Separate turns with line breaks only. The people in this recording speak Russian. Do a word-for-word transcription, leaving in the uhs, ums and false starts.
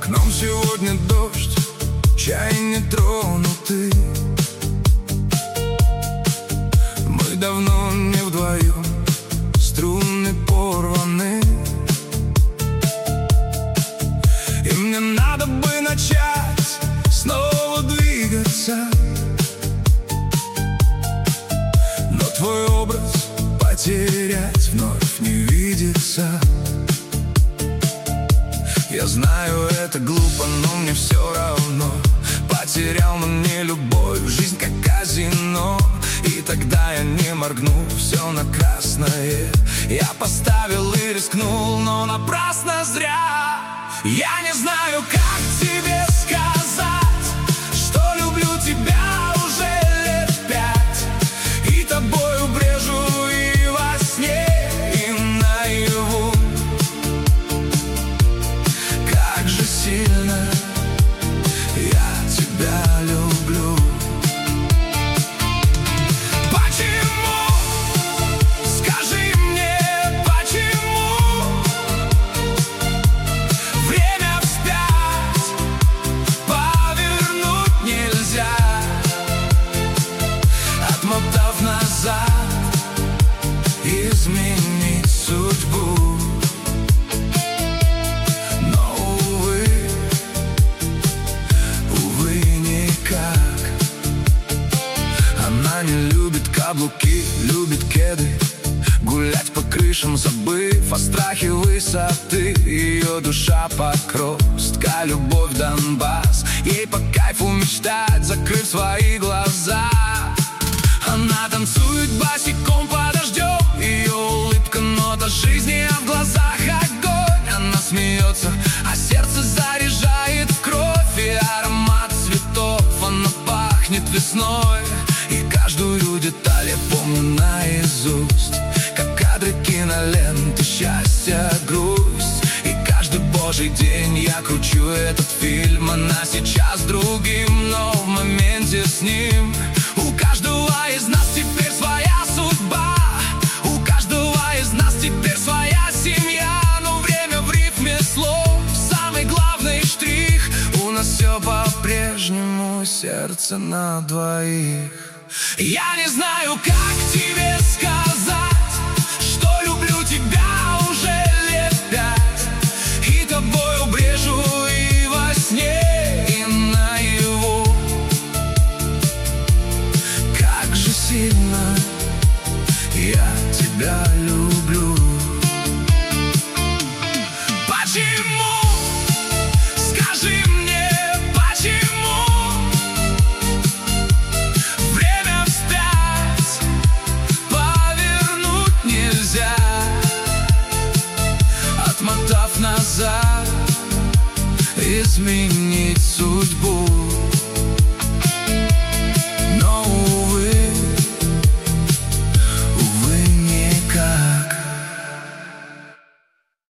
окном сегодня дождь, чай не тронутый. Мы давно не вдвоем, струны порваны, и мне надо бы начать снова двигаться, но твой образ потерять вновь не видится. Я знаю, это глупо, но мне все равно. Потерял на мне любовь, жизнь как казино, и тогда я не моргну, все на красное я поставил и рискнул, но напрасно зря. Я не знаю, как тебе сказать, что люблю тебя уже лет пять, и тобою брежу и во сне, и наяву. Как же сильно я тебя люблю. Почему? Скажи мне, почему? Время вспять повернуть нельзя, отмотав назад, изменить судьбу. Не любит каблуки, любит кеды, гулять по крышам, забыв о страхе высоты. Ее душа покровская, любовь Донбасс, ей по кайфу мечтать, закрыв свои глаза. Она танцует босиком под дождем, ее улыбка нота жизни, а в глазах огонь. Она смеется, а сердце заряжает в кровь, и аромат цветов, она пахнет весной. И каждую деталь я помню наизусть, как кадры киноленты, счастье, грусть. И каждый божий день я кручу этот фильм. Она сейчас с другим, но в моменте с ним. У каждого из нас теперь своя судьба, у каждого из нас теперь своя семья. Но время в рифме слов, самый главный штрих. У нас все по-прежнему, сердце на двоих. Я не знаю, как тебе сказать, что люблю тебя уже лет пять, и тобою брежу и во сне, и наяву. Как же сильно я тебя люблю. Почему? Скажи мне, почему? Отмотав назад, изменить судьбу.